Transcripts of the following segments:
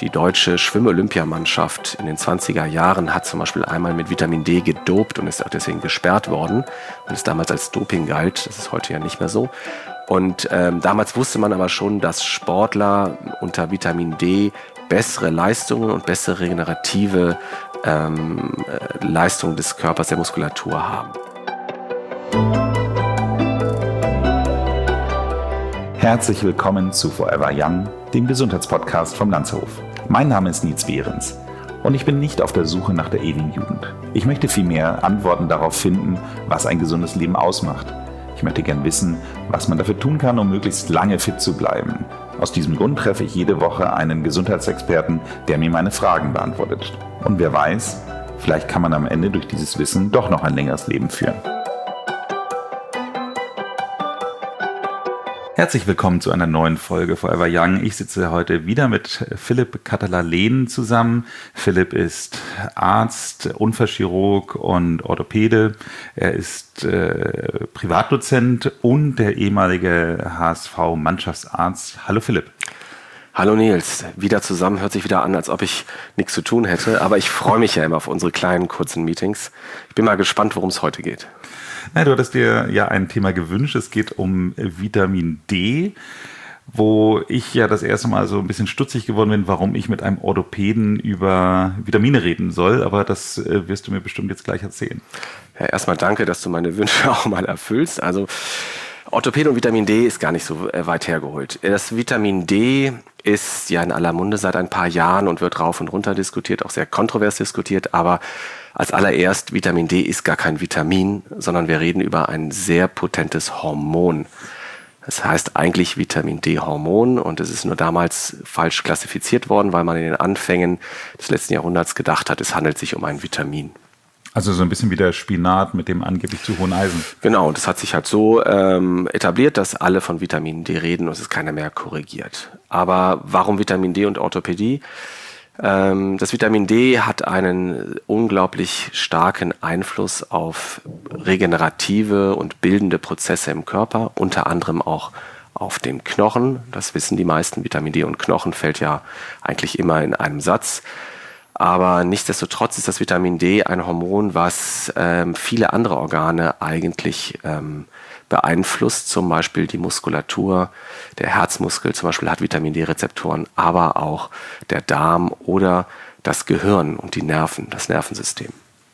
Die deutsche Schwimm-Olympiamannschaft in den 20er Jahren hat zum Beispiel einmal mit Vitamin D gedopt und ist auch deswegen gesperrt worden und es damals als Doping galt. Das ist heute ja nicht mehr so. Und damals wusste man aber schon, dass Sportler unter Vitamin D bessere Leistungen und bessere regenerative Leistungen des Körpers, der Muskulatur haben. Herzlich willkommen zu Forever Young, dem Gesundheitspodcast vom Landshof. Mein Name ist Niels Behrens und ich bin nicht auf der Suche nach der ewigen Jugend. Ich möchte vielmehr Antworten darauf finden, was ein gesundes Leben ausmacht. Ich möchte gern wissen, was man dafür tun kann, um möglichst lange fit zu bleiben. Aus diesem Grund treffe ich jede Woche einen Gesundheitsexperten, der mir meine Fragen beantwortet. Und wer weiß, vielleicht kann man am Ende durch dieses Wissen doch noch ein längeres Leben führen. Herzlich willkommen zu einer neuen Folge Forever Young. Ich sitze heute wieder mit Philipp Katalalen zusammen. Philipp ist Arzt, Unfallchirurg und Orthopäde. Er ist Privatdozent und der ehemalige HSV-Mannschaftsarzt. Hallo Philipp. Hallo Nils, wieder zusammen, hört sich wieder an, als ob ich nichts zu tun hätte, aber ich freue mich ja immer auf unsere kleinen, kurzen Meetings. Ich bin mal gespannt, worum es heute geht. Na, du hattest dir ja ein Thema gewünscht, es geht um Vitamin D, wo ich ja das erste Mal so ein bisschen stutzig geworden bin, warum ich mit einem Orthopäden über Vitamine reden soll, aber das wirst du mir bestimmt jetzt gleich erzählen. Ja, erstmal danke, dass du meine Wünsche auch mal erfüllst. Also Orthopäde und Vitamin D ist gar nicht so weit hergeholt. Das Vitamin D ist ja in aller Munde seit ein paar Jahren und wird rauf und runter diskutiert, auch sehr kontrovers diskutiert, aber als allererst, Vitamin D ist gar kein Vitamin, sondern wir reden über ein sehr potentes Hormon. Das heißt eigentlich Vitamin D-Hormon und es ist nur damals falsch klassifiziert worden, weil man in den Anfängen des letzten Jahrhunderts gedacht hat, es handelt sich um ein Vitamin. Also so ein bisschen wie der Spinat mit dem angeblich zu hohen Eisen. Genau, und das hat sich halt so etabliert, dass alle von Vitamin D reden und es ist keiner mehr korrigiert. Aber warum Vitamin D und Orthopädie? Das Vitamin D hat einen unglaublich starken Einfluss auf regenerative und bildende Prozesse im Körper, unter anderem auch auf den Knochen. Das wissen die meisten, Vitamin D und Knochen fällt ja eigentlich immer in einem Satz. Aber nichtsdestotrotz ist das Vitamin D ein Hormon, was viele andere Organe eigentlich beeinflusst, zum Beispiel die Muskulatur, der Herzmuskel zum Beispiel hat Vitamin D-Rezeptoren, aber auch der Darm oder das Gehirn und die Nerven, das Nervensystem.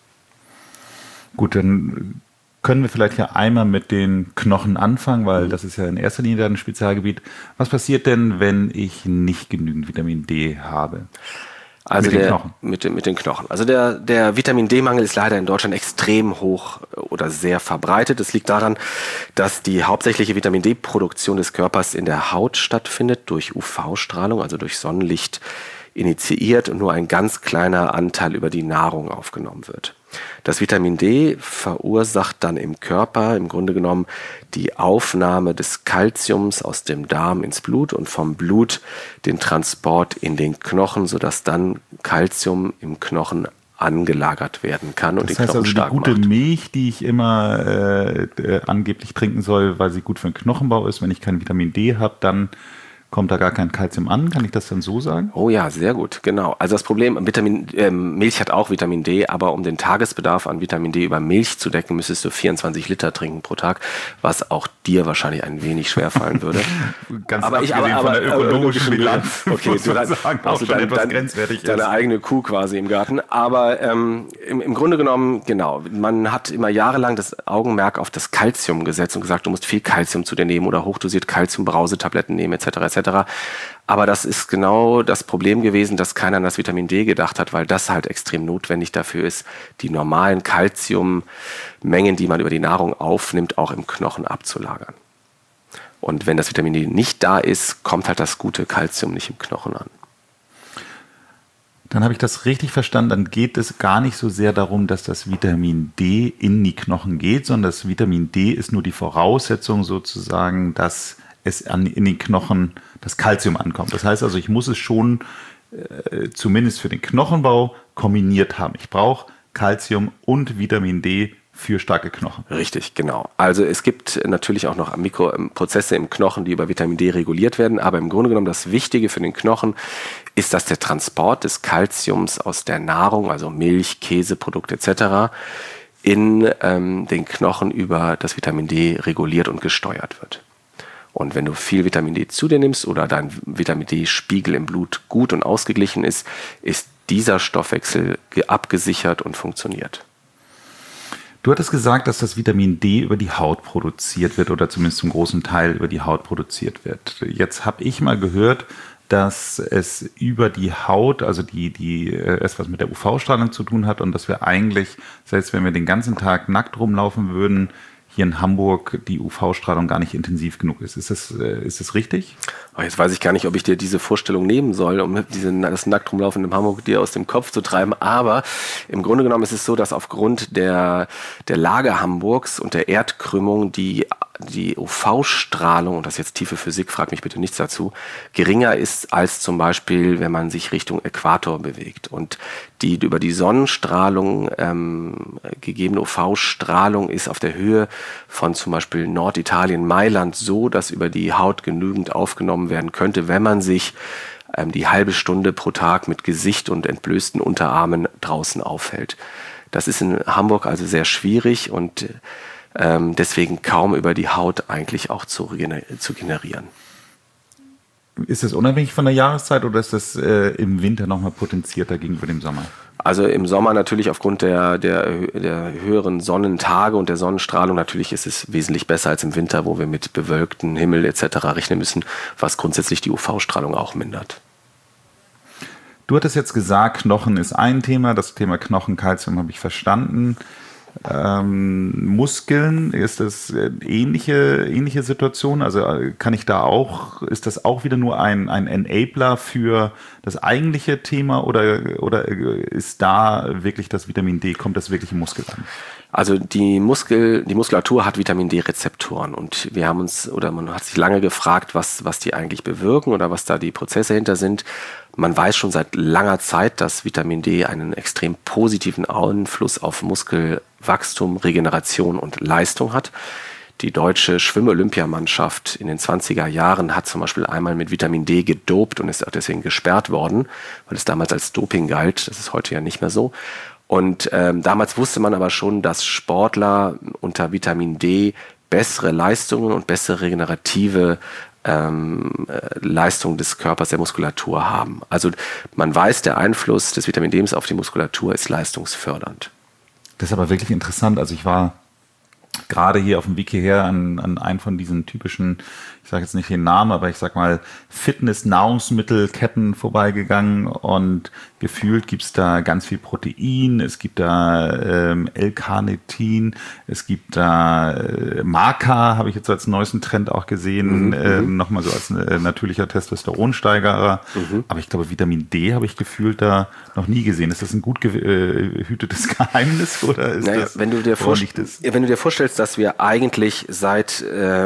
Gut, dann können wir vielleicht ja einmal mit den Knochen anfangen, weil das ist ja in erster Linie ein Spezialgebiet. Was passiert denn, wenn ich nicht genügend Vitamin D habe? Also mit den Knochen. Also der Vitamin D-Mangel ist leider in Deutschland extrem hoch oder sehr verbreitet. Das liegt daran, dass die hauptsächliche Vitamin D-Produktion des Körpers in der Haut stattfindet, durch UV-Strahlung, also durch Sonnenlicht initiiert und nur ein ganz kleiner Anteil über die Nahrung aufgenommen wird. Das Vitamin D verursacht dann im Körper im Grunde genommen die Aufnahme des Calciums aus dem Darm ins Blut und vom Blut den Transport in den Knochen, sodass dann Calcium im Knochen angelagert werden kann und den Knochen stark macht. Das heißt also die gute Milch, die ich immer angeblich trinken soll, weil sie gut für den Knochenbau ist, wenn ich kein Vitamin D habe, dann kommt da gar kein Calcium an? Kann ich das dann so sagen? Oh ja, sehr gut, genau. Also das Problem, Milch hat auch Vitamin D, aber um den Tagesbedarf an Vitamin D über Milch zu decken, müsstest du 24 Liter trinken pro Tag, was auch dir wahrscheinlich ein wenig schwerfallen würde. Ganz abgesehen von der ökonomischen Bilanz. Okay, du hast deine eigene Kuh quasi im Garten. Aber im Grunde genommen, genau, man hat immer jahrelang das Augenmerk auf das Calcium gesetzt und gesagt, du musst viel Calcium zu dir nehmen oder hochdosiert Calcium-Brausetabletten nehmen, etc. Aber das ist genau das Problem gewesen, dass keiner an das Vitamin D gedacht hat, weil das halt extrem notwendig dafür ist, die normalen Calciummengen, die man über die Nahrung aufnimmt, auch im Knochen abzulagern. Und wenn das Vitamin D nicht da ist, kommt halt das gute Calcium nicht im Knochen an. Dann habe ich das richtig verstanden, dann geht es gar nicht so sehr darum, dass das Vitamin D in die Knochen geht, sondern das Vitamin D ist nur die Voraussetzung sozusagen, dass es in den Knochen das Calcium ankommt. Das heißt also, ich muss es schon zumindest für den Knochenbau kombiniert haben. Ich brauche Calcium und Vitamin D für starke Knochen. Richtig, genau. Also es gibt natürlich auch noch Mikroprozesse im Knochen, die über Vitamin D reguliert werden, aber im Grunde genommen das Wichtige für den Knochen ist, dass der Transport des Kalziums aus der Nahrung, also Milch, Käseprodukte etc., in den Knochen über das Vitamin D reguliert und gesteuert wird. Und wenn du viel Vitamin D zu dir nimmst oder dein Vitamin D-Spiegel im Blut gut und ausgeglichen ist, ist dieser Stoffwechsel abgesichert und funktioniert. Du hattest gesagt, dass das Vitamin D über die Haut produziert wird oder zumindest zum großen Teil über die Haut produziert wird. Jetzt habe ich mal gehört, dass es über die Haut, also die etwas mit der UV-Strahlung zu tun hat und dass wir eigentlich, selbst wenn wir den ganzen Tag nackt rumlaufen würden, hier in Hamburg die UV-Strahlung gar nicht intensiv genug ist. Ist das richtig? Jetzt weiß ich gar nicht, ob ich dir diese Vorstellung nehmen soll, um das nackt rumlaufen in Hamburg dir aus dem Kopf zu treiben. Aber im Grunde genommen ist es so, dass aufgrund der Lage Hamburgs und der Erdkrümmung die UV-Strahlung, und das ist jetzt tiefe Physik, frag mich bitte nichts dazu, geringer ist als zum Beispiel, wenn man sich Richtung Äquator bewegt. Und die über die Sonnenstrahlung gegebene UV-Strahlung ist auf der Höhe von zum Beispiel Norditalien, Mailand so, dass über die Haut genügend aufgenommen werden könnte, wenn man sich die halbe Stunde pro Tag mit Gesicht und entblößten Unterarmen draußen aufhält. Das ist in Hamburg also sehr schwierig und deswegen kaum über die Haut eigentlich auch zu generieren. Ist das unabhängig von der Jahreszeit oder ist das im Winter nochmal potenzierter gegenüber dem Sommer? Also im Sommer natürlich aufgrund der höheren Sonnentage und der Sonnenstrahlung natürlich ist es wesentlich besser als im Winter, wo wir mit bewölktem Himmel etc. rechnen müssen, was grundsätzlich die UV-Strahlung auch mindert. Du hattest jetzt gesagt, Knochen ist ein Thema, das Thema Knochenkalzium habe ich verstanden. Muskeln, ist das ähnliche Situation? Also kann ich da auch, ist das auch wieder nur ein Enabler für das eigentliche Thema oder ist da wirklich das Vitamin D, kommt das wirklich im Muskel an? Also die Muskulatur hat Vitamin D-Rezeptoren und man hat sich lange gefragt, was die eigentlich bewirken oder was da die Prozesse hinter sind. Man weiß schon seit langer Zeit, dass Vitamin D einen extrem positiven Einfluss auf Muskelwachstum, Regeneration und Leistung hat. Die deutsche Schwimm-Olympiamannschaft in den 20er Jahren hat zum Beispiel einmal mit Vitamin D gedopt und ist auch deswegen gesperrt worden, weil es damals als Doping galt. Das ist heute ja nicht mehr so. Und damals wusste man aber schon, dass Sportler unter Vitamin D bessere Leistungen und bessere regenerative Leistung des Körpers, der Muskulatur haben. Also man weiß, der Einfluss des Vitamin D auf die Muskulatur ist leistungsfördernd. Das ist aber wirklich interessant. Also ich war gerade hier auf dem Weg hierher an einen von diesen typischen, ich sage jetzt nicht den Namen, aber ich sag mal Fitness-Nahrungsmittelketten vorbeigegangen und gefühlt gibt es da ganz viel Protein, es gibt da L-Carnitin, es gibt da Maca, habe ich jetzt als neuesten Trend auch gesehen, nochmal so als natürlicher Testosteronsteigerer, aber ich glaube Vitamin D habe ich gefühlt da noch nie gesehen. Ist das ein gut gehütetes Geheimnis oder ist das wenn du dir vorstellst, dass wir eigentlich seit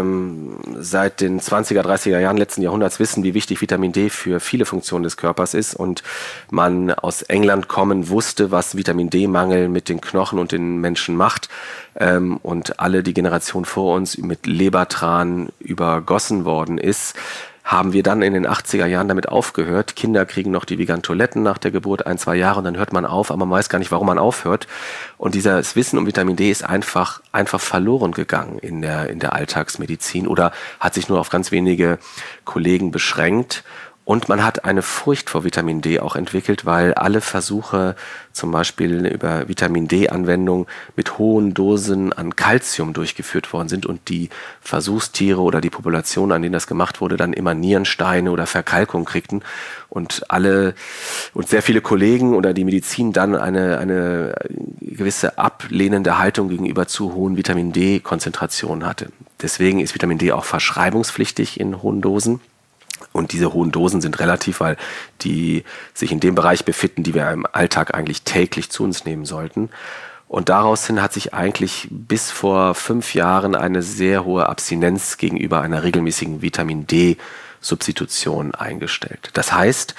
den 20er, 30er Jahren letzten Jahrhunderts wissen, wie wichtig Vitamin D für viele Funktionen des Körpers ist und man aus England kommen wusste, was Vitamin D-Mangel mit den Knochen und den Menschen macht und alle die Generation vor uns mit Lebertran übergossen worden ist, haben wir dann in den 80er Jahren damit aufgehört. Kinder kriegen noch die Vigantoletten nach der Geburt 1-2 Jahre und dann hört man auf, aber man weiß gar nicht, warum man aufhört. Und dieses Wissen um Vitamin D ist einfach verloren gegangen in der Alltagsmedizin oder hat sich nur auf ganz wenige Kollegen beschränkt. Und man hat eine Furcht vor Vitamin D auch entwickelt, weil alle Versuche zum Beispiel über Vitamin D-Anwendung mit hohen Dosen an Calcium durchgeführt worden sind und die Versuchstiere oder die Population, an denen das gemacht wurde, dann immer Nierensteine oder Verkalkung kriegten und sehr viele Kollegen oder die Medizin dann eine gewisse ablehnende Haltung gegenüber zu hohen Vitamin D-Konzentrationen hatte. Deswegen ist Vitamin D auch verschreibungspflichtig in hohen Dosen. Und diese hohen Dosen sind relativ, weil die sich in dem Bereich befinden, die wir im Alltag eigentlich täglich zu uns nehmen sollten. Und daraus hin hat sich eigentlich bis vor 5 Jahren eine sehr hohe Abstinenz gegenüber einer regelmäßigen Vitamin D-Substitution eingestellt. Das heißt,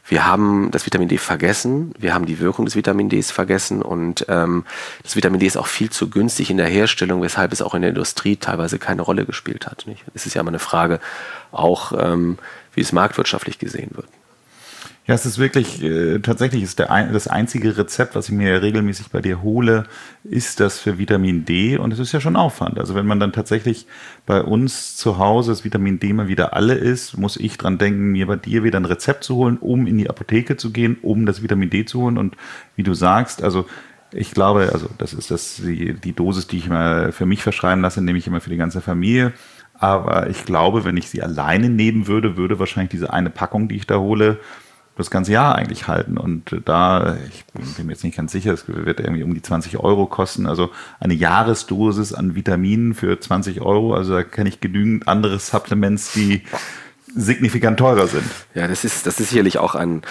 Wir haben das Vitamin D vergessen, wir haben die Wirkung des Vitamin Ds vergessen und das Vitamin D ist auch viel zu günstig in der Herstellung, weshalb es auch in der Industrie teilweise keine Rolle gespielt hat. Nicht? Es ist ja immer eine Frage auch, wie es marktwirtschaftlich gesehen wird. Ja, es ist wirklich, tatsächlich ist das einzige Rezept, was ich mir regelmäßig bei dir hole, ist das für Vitamin D und es ist ja schon Aufwand. Also wenn man dann tatsächlich bei uns zu Hause das Vitamin D mal wieder alle ist, muss ich dran denken, mir bei dir wieder ein Rezept zu holen, um in die Apotheke zu gehen, um das Vitamin D zu holen und wie du sagst, also ich glaube, also das ist die Dosis, die ich mal für mich verschreiben lasse, nehme ich immer für die ganze Familie. Aber ich glaube, wenn ich sie alleine nehmen würde, würde wahrscheinlich diese eine Packung, die ich da hole, das ganze Jahr eigentlich halten. Und da, ich bin mir jetzt nicht ganz sicher, es wird irgendwie um die 20 Euro kosten. Also eine Jahresdosis an Vitaminen für 20 Euro. Also da kenne ich genügend andere Supplements, die signifikant teurer sind. Ja, das ist sicherlich auch ein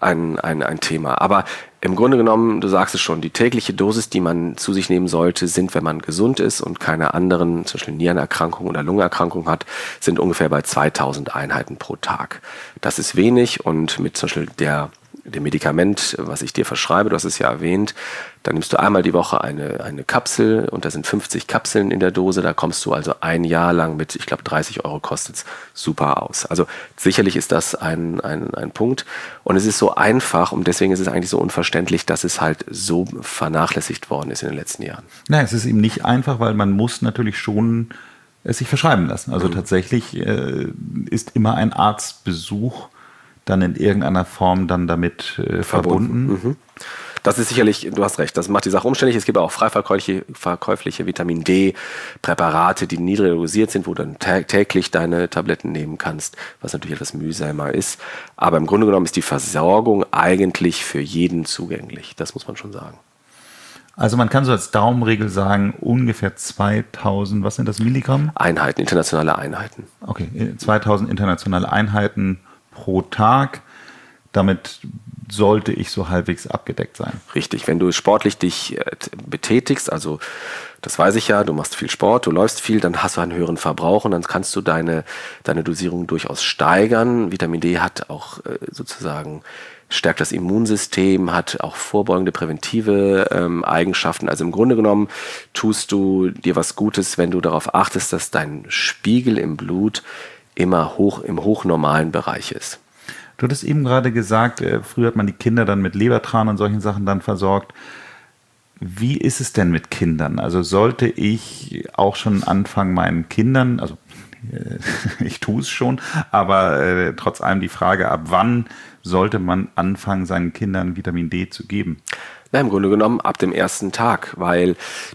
Thema. Aber im Grunde genommen, du sagst es schon, die tägliche Dosis, die man zu sich nehmen sollte, sind, wenn man gesund ist und keine anderen, zum Beispiel Nierenerkrankungen oder Lungenerkrankungen hat, sind ungefähr bei 2000 Einheiten pro Tag. Das ist wenig und mit zum Beispiel dem Medikament, was ich dir verschreibe, du hast es ja erwähnt, dann nimmst du einmal die Woche eine Kapsel und da sind 50 Kapseln in der Dose, da kommst du also ein Jahr lang mit, ich glaube 30 Euro kostet es, super aus. Also sicherlich ist das ein Punkt und es ist so einfach und deswegen ist es eigentlich so unverständlich, dass es halt so vernachlässigt worden ist in den letzten Jahren. Nein, es ist eben nicht einfach, weil man muss natürlich schon es sich verschreiben lassen. Also tatsächlich ist immer ein Arztbesuch dann in irgendeiner Form dann damit verbunden. Mhm. Das ist sicherlich, du hast recht, das macht die Sache umständlich. Es gibt auch frei verkäufliche Vitamin D-Präparate, die niedrig dosiert sind, wo du dann täglich deine Tabletten nehmen kannst, was natürlich etwas mühsamer ist. Aber im Grunde genommen ist die Versorgung eigentlich für jeden zugänglich. Das muss man schon sagen. Also man kann so als Daumenregel sagen, ungefähr 2000, was sind das, Milligramm? Einheiten, internationale Einheiten. Okay, 2000 internationale Einheiten pro Tag. Damit sollte ich so halbwegs abgedeckt sein. Richtig, wenn du sportlich dich betätigst, also das weiß ich ja, du machst viel Sport, du läufst viel, dann hast du einen höheren Verbrauch und dann kannst du deine Dosierung durchaus steigern. Vitamin D hat auch sozusagen stärkt das Immunsystem, hat auch vorbeugende präventive Eigenschaften. Also im Grunde genommen tust du dir was Gutes, wenn du darauf achtest, dass dein Spiegel im Blut immer im hochnormalen Bereich ist. Du hattest eben gerade gesagt, früher hat man die Kinder dann mit Lebertran und solchen Sachen dann versorgt. Wie ist es denn mit Kindern? Also sollte ich auch schon anfangen, meinen Kindern, also ich tue es schon, aber trotz allem die Frage, ab wann sollte man anfangen, seinen Kindern Vitamin D zu geben? Na, im Grunde genommen ab dem ersten Tag, weil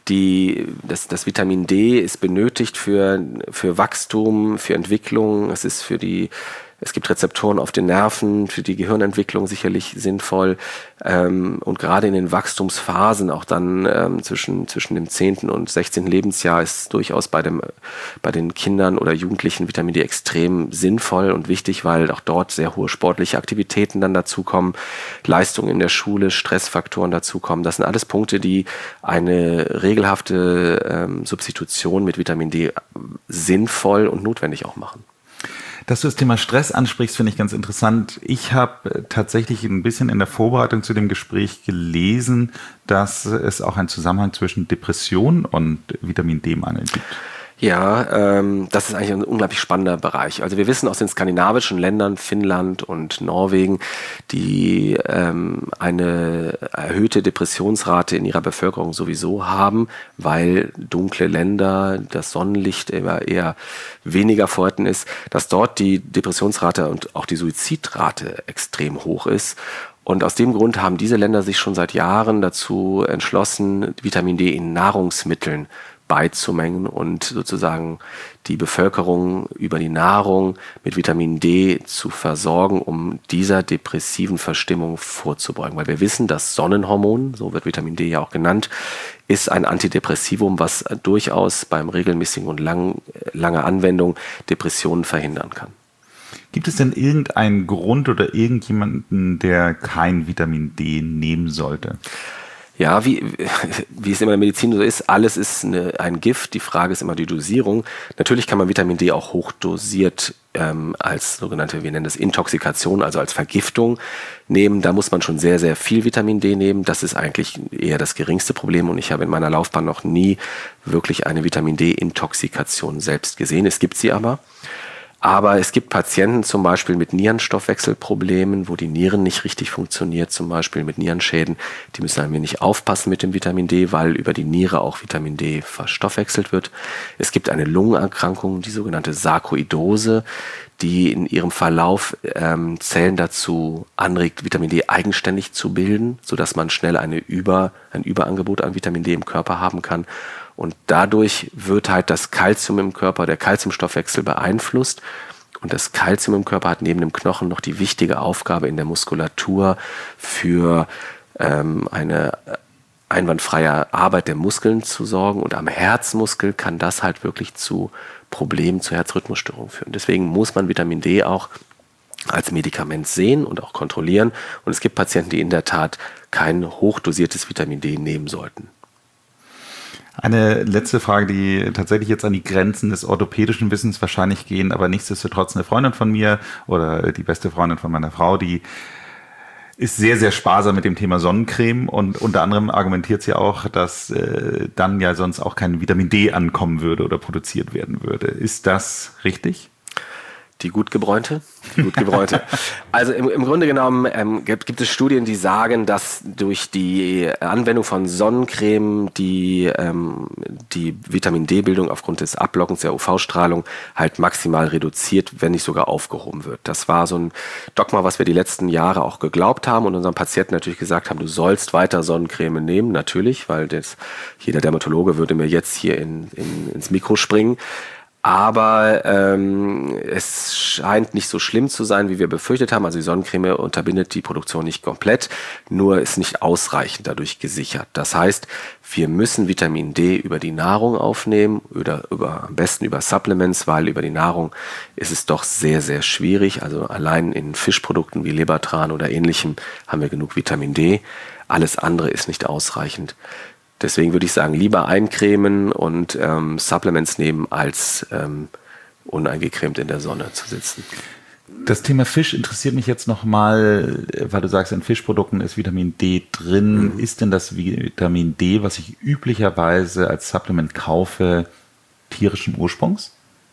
das Vitamin D ist benötigt für Wachstum, für Entwicklung, es gibt Rezeptoren auf den Nerven, für die Gehirnentwicklung sicherlich sinnvoll und gerade in den Wachstumsphasen, auch dann zwischen dem 10. und 16. Lebensjahr ist durchaus bei den Kindern oder Jugendlichen Vitamin D extrem sinnvoll und wichtig, weil auch dort sehr hohe sportliche Aktivitäten dann dazukommen, Leistungen in der Schule, Stressfaktoren dazukommen. Das sind alles Punkte, die eine regelhafte Substitution mit Vitamin D sinnvoll und notwendig auch machen. Dass du das Thema Stress ansprichst, finde ich ganz interessant. Ich habe tatsächlich ein bisschen in der Vorbereitung zu dem Gespräch gelesen, dass es auch einen Zusammenhang zwischen Depression und Vitamin D-Mangel gibt. Ja, das ist eigentlich ein unglaublich spannender Bereich. Also wir wissen aus den skandinavischen Ländern, Finnland und Norwegen, die eine erhöhte Depressionsrate in ihrer Bevölkerung sowieso haben, weil dunkle Länder, das Sonnenlicht eher weniger vorhanden ist, dass dort die Depressionsrate und auch die Suizidrate extrem hoch ist. Und aus dem Grund haben diese Länder sich schon seit Jahren dazu entschlossen, Vitamin D in Nahrungsmitteln beizumengen und sozusagen die Bevölkerung über die Nahrung mit Vitamin D zu versorgen, um dieser depressiven Verstimmung vorzubeugen. Weil wir wissen, das Sonnenhormon, so wird Vitamin D ja auch genannt, ist ein Antidepressivum, was durchaus beim regelmäßigen und lange Anwendung Depressionen verhindern kann. Gibt es denn irgendeinen Grund oder irgendjemanden, der kein Vitamin D nehmen sollte? Ja, wie es immer in der Medizin so ist, alles ist ein Gift. Die Frage ist immer die Dosierung. Natürlich kann man Vitamin D auch hochdosiert als sogenannte, wir nennen das Intoxikation, also als Vergiftung nehmen. Da muss man schon sehr, sehr viel Vitamin D nehmen. Das ist eigentlich eher das geringste Problem und ich habe in meiner Laufbahn noch nie wirklich eine Vitamin D-Intoxikation selbst gesehen. Es gibt sie aber. Aber es gibt Patienten zum Beispiel mit Nierenstoffwechselproblemen, wo die Nieren nicht richtig funktioniert, zum Beispiel mit Nierenschäden. Die müssen ein wenig aufpassen mit dem Vitamin D, weil über die Niere auch Vitamin D verstoffwechselt wird. Es gibt eine Lungenerkrankung, die sogenannte Sarkoidose, die in ihrem Verlauf Zellen dazu anregt, Vitamin D eigenständig zu bilden, sodass man schnell ein Überangebot an Vitamin D im Körper haben kann. Und dadurch wird halt das Kalzium im Körper, der Kalziumstoffwechsel beeinflusst. Und das Kalzium im Körper hat neben dem Knochen noch die wichtige Aufgabe in der Muskulatur für eine einwandfreie Arbeit der Muskeln zu sorgen. Und am Herzmuskel kann das halt wirklich zu Problemen, zu Herzrhythmusstörungen führen. Deswegen muss man Vitamin D auch als Medikament sehen und auch kontrollieren. Und es gibt Patienten, die in der Tat kein hochdosiertes Vitamin D nehmen sollten. Eine letzte Frage, die tatsächlich jetzt an die Grenzen des orthopädischen Wissens wahrscheinlich gehen, aber nichtsdestotrotz eine Freundin von mir oder die beste Freundin von meiner Frau, die ist sehr, sehr sparsam mit dem Thema Sonnencreme und unter anderem argumentiert sie auch, dass dann ja sonst auch kein Vitamin D ankommen würde oder produziert werden würde. Ist das richtig? Die gut gebräunte? Also im Grunde genommen gibt es Studien, die sagen, dass durch die Anwendung von Sonnencreme die Vitamin-D-Bildung aufgrund des Abblockens der UV-Strahlung halt maximal reduziert, wenn nicht sogar aufgehoben wird. Das war so ein Dogma, was wir die letzten Jahre auch geglaubt haben und unseren Patienten natürlich gesagt haben, du sollst weiter Sonnencreme nehmen, natürlich, weil jeder Dermatologe würde mir jetzt hier ins Mikro springen. Aber es scheint nicht so schlimm zu sein, wie wir befürchtet haben. Also die Sonnencreme unterbindet die Produktion nicht komplett, nur ist nicht ausreichend dadurch gesichert. Das heißt, wir müssen Vitamin D über die Nahrung aufnehmen oder am besten über Supplements, weil über die Nahrung ist es doch sehr, sehr schwierig. Also allein in Fischprodukten wie Lebertran oder ähnlichem haben wir genug Vitamin D. Alles andere ist nicht ausreichend. Deswegen würde ich sagen, lieber eincremen und Supplements nehmen, als uneingecremt in der Sonne zu sitzen. Das Thema Fisch interessiert mich jetzt nochmal, weil du sagst, in Fischprodukten ist Vitamin D drin. Mhm. Ist denn das Vitamin D, was ich üblicherweise als Supplement kaufe, tierischen Ursprungs?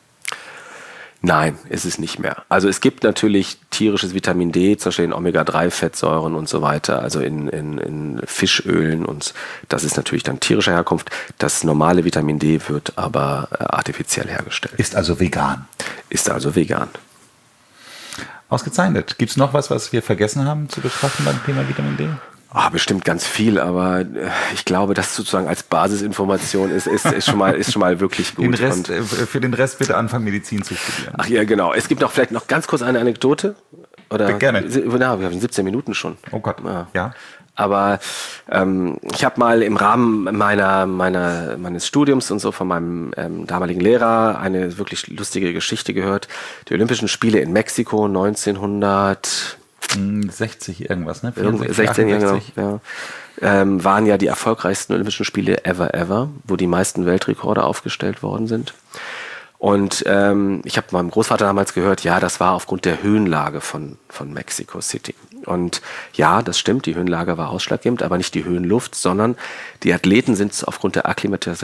Nein, ist es nicht mehr. Also es gibt natürlich tierisches Vitamin D, zum Beispiel in Omega-3-Fettsäuren und so weiter, also in Fischölen und das ist natürlich dann tierischer Herkunft. Das normale Vitamin D wird aber artifiziell hergestellt. Ist also vegan. Ausgezeichnet. Gibt es noch was wir vergessen haben zu betrachten beim Thema Vitamin D? Bestimmt ganz viel, aber ich glaube, das sozusagen als Basisinformation ist schon mal wirklich gut. Für den Rest bitte anfangen, Medizin zu studieren. Ach ja, genau. Es gibt noch vielleicht noch ganz kurz eine Anekdote. Oder? Gerne. Na, wir haben 17 Minuten schon. Oh Gott, ja. Aber ich habe mal im Rahmen meines Studiums und so von meinem damaligen Lehrer eine wirklich lustige Geschichte gehört. Die Olympischen Spiele in Mexiko 60 irgendwas, ne? 16, ja, genau. Ja. Waren ja die erfolgreichsten Olympischen Spiele ever, wo die meisten Weltrekorde aufgestellt worden sind. Und ich habe meinem Großvater damals gehört, ja, das war aufgrund der Höhenlage von Mexico City. Und ja, das stimmt, die Höhenlage war ausschlaggebend, aber nicht die Höhenluft, sondern die Athleten sind aufgrund der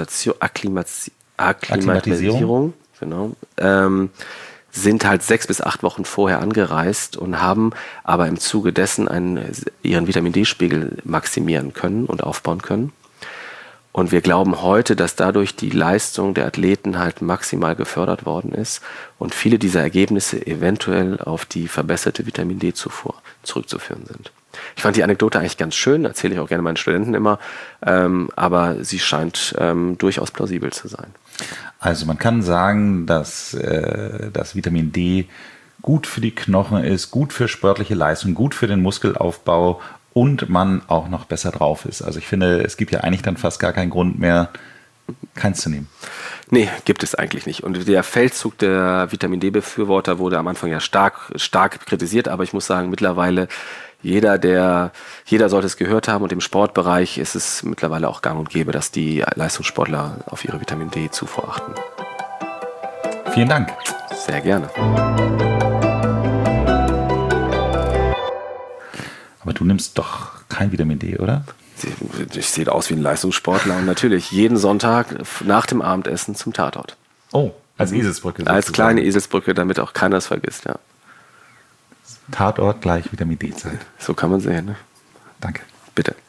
Akklimatisierung, genau, sind halt 6 bis 8 Wochen vorher angereist und haben aber im Zuge dessen ihren Vitamin-D-Spiegel maximieren können und aufbauen können. Und wir glauben heute, dass dadurch die Leistung der Athleten halt maximal gefördert worden ist und viele dieser Ergebnisse eventuell auf die verbesserte Vitamin-D-Zufuhr zurückzuführen sind. Ich fand die Anekdote eigentlich ganz schön, erzähle ich auch gerne meinen Studenten immer, aber sie scheint durchaus plausibel zu sein. Also man kann sagen, dass das Vitamin D gut für die Knochen ist, gut für sportliche Leistung, gut für den Muskelaufbau und man auch noch besser drauf ist. Also ich finde, es gibt ja eigentlich dann fast gar keinen Grund mehr, keins zu nehmen. Nee, gibt es eigentlich nicht. Und der Feldzug der Vitamin-D-Befürworter wurde am Anfang ja stark kritisiert, aber ich muss sagen, mittlerweile jeder sollte es gehört haben und im Sportbereich ist es mittlerweile auch gang und gäbe, dass die Leistungssportler auf ihre Vitamin D-Zufuhr achten. Vielen Dank. Sehr gerne. Aber du nimmst doch kein Vitamin D, oder? Ich sehe aus wie ein Leistungssportler und natürlich jeden Sonntag nach dem Abendessen zum Tatort. Oh, als Eselsbrücke. Sozusagen. Als kleine Eselsbrücke, damit auch keiner es vergisst, ja. Tatort gleich Vitamin D-Zeit. So kann man sehen, ne? Danke. Bitte.